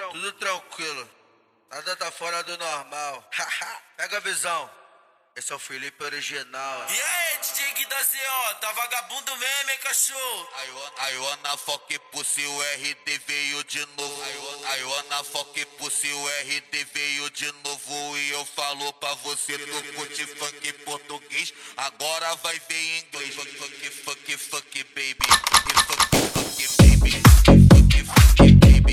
Tudo tranquilo. Nada tá fora do normal. Pega a visão. Esse é o Felipe original. E aí, DJ Gui da ZO, tá vagabundo mesmo, hein, cachorro? I wanna fuck pussy, o RD veio de novo. I wanna fuck pussy, o RD veio de novo. E eu falo pra você, tu curte funk português, agora vai ver em inglês. Fuck baby. E fuck baby. Fuck baby.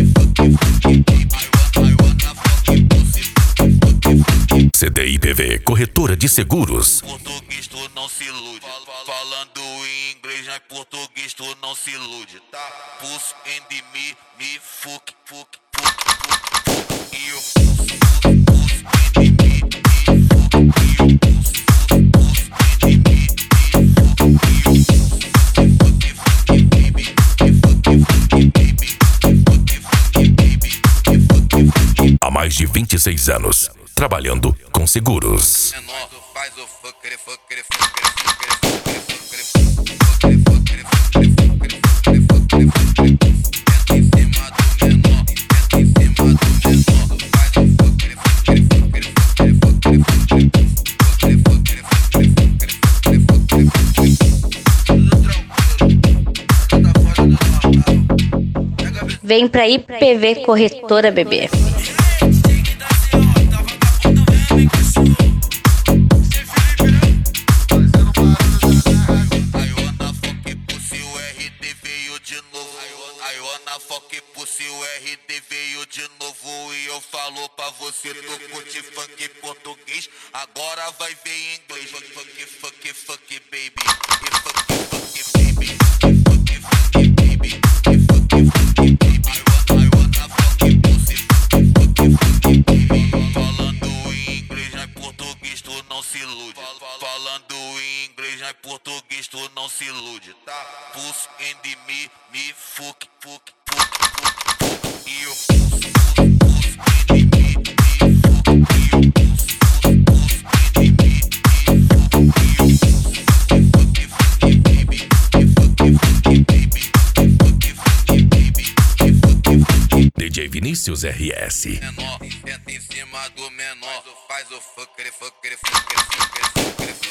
I wanna fuck pussy. CDI TV, corretora de seguros. Português tu não se ilude. Falando em inglês, mas português tu não se ilude, tá? Puss and me fuck. E eu puss and me Há mais de 26 anos, trabalhando com seguros. faz o fucker. Vem pra IPV Corretora, bebê. Se o RD veio de novo e eu falo pra você, tu curte funk português, agora vai ver em inglês. Fuck baby. E fuck baby. Fuck baby. I wanna fuck pussy. Falando em inglês, mas português tu não se ilude. Falando em inglês, mas português tu não se ilude, tá? Puss and me fuck. E eu DJ Vinícius RS. menor, senta em cima do menor, faz o fucker.